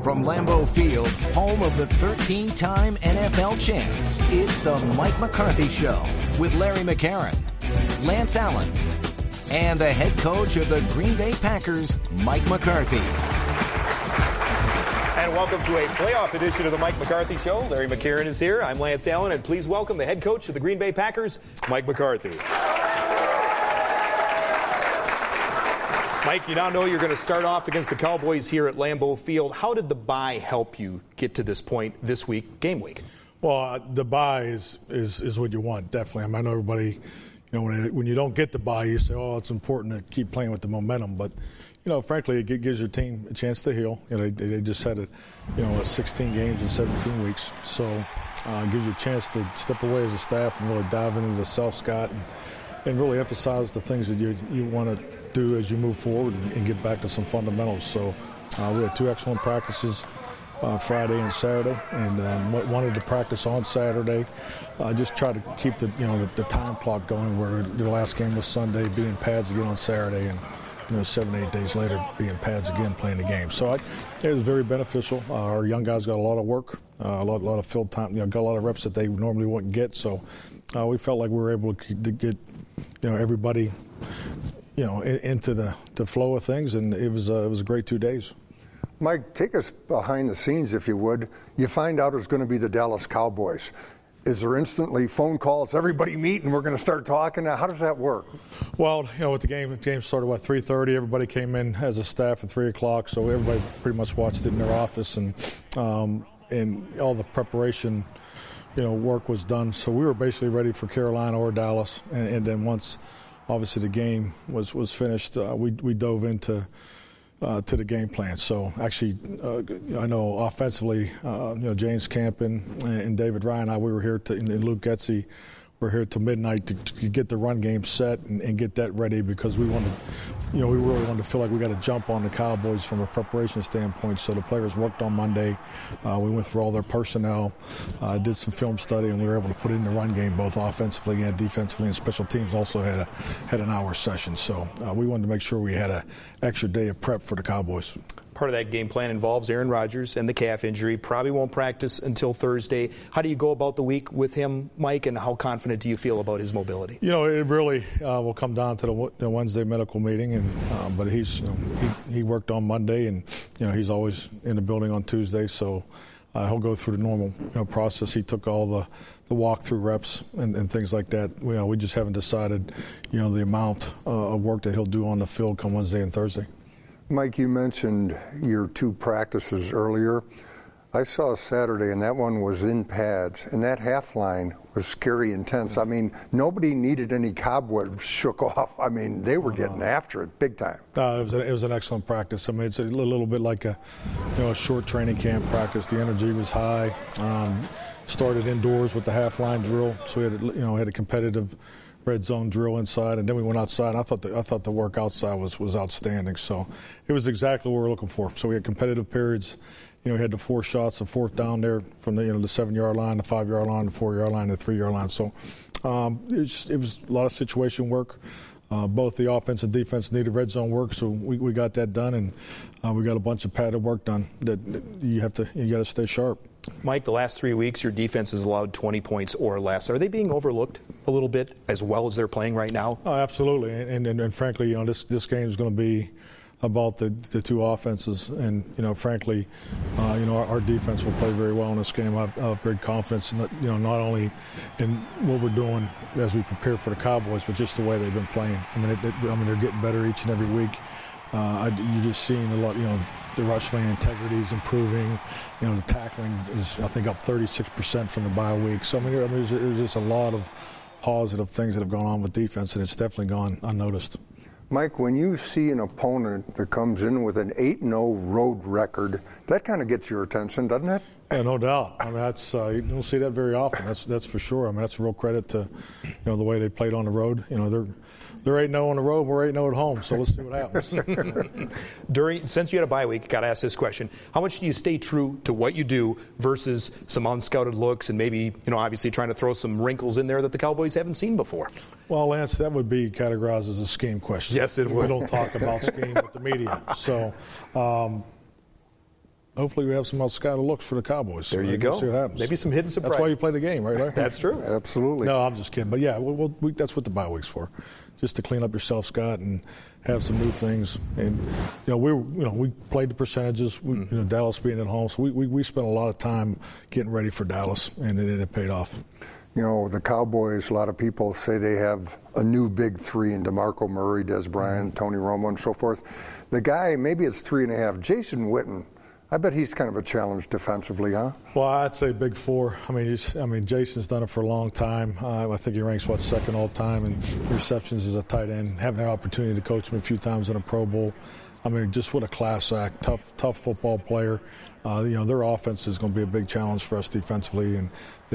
From Lambeau Field, home of the 13-time NFL champs, it's the Mike McCarthy Show with Larry McCarron, Lance Allen, and the head coach of the Green Bay Packers, Mike McCarthy. And welcome to a playoff edition of the Mike McCarthy Show. Larry McCarron is here. I'm Lance Allen, and please welcome the head coach of the Green Bay Packers, Mike McCarthy. Mike, you now know you're going to start off against the Cowboys here at Lambeau Field. How did the bye help you get to this point this week, game week? Well, the bye is what you want, definitely. I mean, I know everybody, when you don't get the bye, you say, oh, it's important to keep playing with the momentum. But, frankly, it gives your team a chance to heal. They just had 16 games in 17 weeks. So it gives you a chance to step away as a staff and really dive into the self-scout and really emphasize the things that you want to do as you move forward and get back to some fundamentals. So we had two excellent practices Friday and Saturday, and wanted to practice on Saturday. Just try to keep the time clock going, where the last game was Sunday, be in pads again on Saturday, and 7-8 days later be in pads again playing the game. So it was very beneficial. Our young guys got a lot of work, a lot of field time, got a lot of reps that they normally wouldn't get. So we felt like we were able to get everybody into the flow of things, and it was a great 2 days. Mike, take us behind the scenes, if you would. You find out it's going to be the Dallas Cowboys. Is there instantly phone calls, everybody meet, and we're going to start talking? How does that work? Well, with the game started at 3:30. Everybody came in as a staff at 3 o'clock, so everybody pretty much watched it in their office, and all the preparation, work was done. So we were basically ready for Carolina or Dallas, and then once obviously the game was finished, we dove into to the game plan. So actually, I know offensively, James Campen and David Ryan, we were here and Luke Getsy were here till midnight to get the run game set and get that ready, because we wanted, we really wanted to feel like we got to jump on the Cowboys from a preparation standpoint. So the players worked on Monday. We went through all their personnel, did some film study, and we were able to put in the run game both offensively and defensively. And special teams also had an hour session. So we wanted to make sure we had an extra day of prep for the Cowboys. Part of that game plan involves Aaron Rodgers and the calf injury. Probably won't practice until Thursday. How do you go about the week with him, Mike, and how confident do you feel about his mobility? It really will come down to the Wednesday medical meeting, and but he worked on Monday, and he's always in the building on Tuesday, so he'll go through the normal process. He took all the walkthrough reps and things like that. We just haven't decided the amount of work that he'll do on the field come Wednesday and Thursday. Mike, you mentioned your two practices earlier. I saw Saturday, and that one was in pads, and that half line was scary intense. I mean, nobody needed any cobwebs shook off. I mean, they were getting after it big time. It was an excellent practice. I mean, it's a little bit like a short training camp practice. The energy was high. Started indoors with the half line drill, so we had a competitive red zone drill inside, and then we went outside. I thought the work outside was outstanding. So it was exactly what we were looking for. So we had competitive periods. We had the 4 shots of fourth down there from the 7-yard line, the 5-yard line, the 4-yard line, the 3-yard line. So it was a lot of situation work. Both the offense and defense needed red zone work, so we got that done, and we got a bunch of padded work done that you got to stay sharp. Mike, the last 3 weeks, your defense has allowed 20 points or less. Are they being overlooked a little bit as well as they're playing right now? Oh, absolutely. And frankly, this game is going to be about the two offenses. And, frankly, our defense will play very well in this game. I have great confidence, not only in what we're doing as we prepare for the Cowboys, but just the way they've been playing. I mean, they're getting better each and every week. You're just seeing a lot, the rush lane integrity is improving. The tackling is, I think, up 36% from the bye week. So, there's just a lot of positive things that have gone on with defense, and it's definitely gone unnoticed. Mike, when you see an opponent that comes in with an 8-0 road record, that kind of gets your attention, doesn't it? Yeah, no doubt. That's you don't see that very often. That's for sure. That's a real credit to the way they played on the road. They're 8-0 on the road, we're 8-0 at home, so let's see what happens. Since you had a bye week, got to ask this question. How much do you stay true to what you do versus some unscouted looks and maybe, obviously trying to throw some wrinkles in there that the Cowboys haven't seen before? Well, Lance, that would be categorized as a scheme question. Yes, it would. We don't talk about scheme with the media. So, hopefully we have some outscouted looks for the Cowboys. There you go. See what happens. Maybe some hidden surprises. That's why you play the game, right, Larry? That's true. Absolutely. No, I'm just kidding. But yeah, that's what the bye week's for, just to clean up yourself, Scott, and have some new things. And we played the percentages. Dallas being at home, so we spent a lot of time getting ready for Dallas, and it paid off. The Cowboys, a lot of people say they have a new big three in DeMarco Murray, Des Bryant, Tony Romo, and so forth. The guy, maybe it's 3.5, Jason Witten. I bet he's kind of a challenge defensively, huh? Well, I'd say big four. I mean, Jason's done it for a long time. I think he ranks, second all time in receptions as a tight end. Having an opportunity to coach him a few times in a Pro Bowl. I mean, just what a class act, tough football player. Their offense is going to be a big challenge for us defensively, and they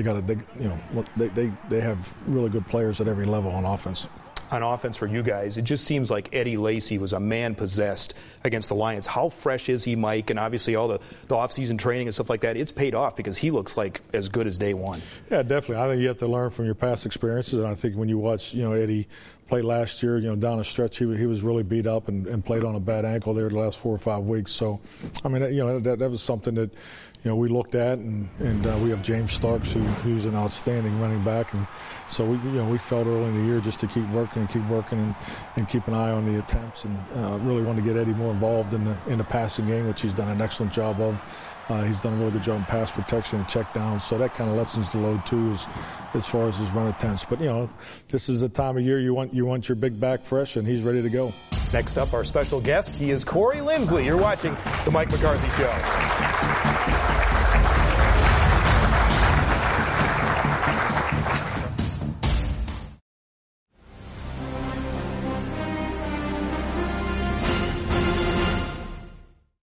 have really good players at every level on offense. On offense for you guys, it just seems like Eddie Lacy was a man possessed against the Lions. How fresh is he, Mike? And obviously all the off-season training and stuff like that, it's paid off because he looks like as good as day one. Yeah, definitely. I think you have to learn from your past experiences, and I think when you watch, Eddie play last year, down a stretch, he was really beat up and played on a bad ankle there the last 4 or 5 weeks. So, I mean, that was something that, we looked at, and we have James Starks, who's an outstanding running back, and so we felt early in the year just to keep working and keep an eye on the attempts, and really wanted to get Eddie more involved in the passing game, which he's done an excellent job of. He's done a really good job in pass protection and check down, so that kind of lessens the load too, as far as his run attempts. But this is the time of year you want your big back fresh, and he's ready to go. Next up, our special guest, he is Corey Linsley. You're watching the Mike McCarthy Show.